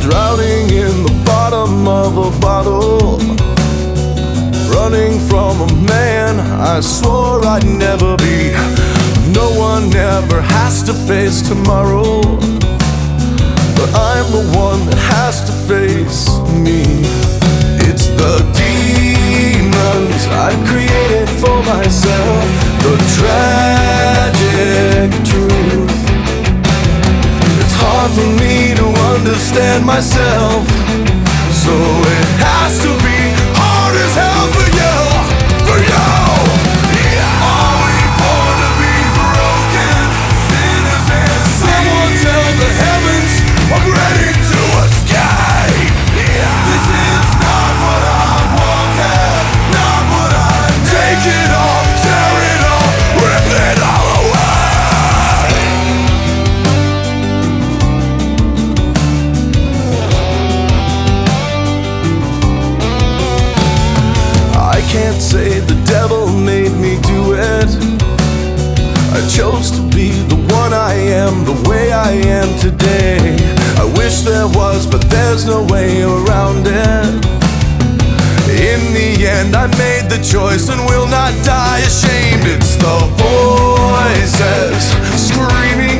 drowning in the bottom of a bottle, running from a man I swore I'd never be. No one ever has to face tomorrow, but I'm the one that has to face me. It's the demons I've created for myself, the tragic truth. It's hard for me to understand myself, so it has to be hard as hell for you, for you. Are we born to be broken sinners and someone tell the heavens I'm ready to escape. This is not what I wanted, not what I need. Take it all, tear it all, rip it all away. I can't say the devil made me do it. I chose to be the one I am, the way I am today. I wish there was, but there's no way around it. In the end, I made the choice and will not die ashamed. It's the voices screaming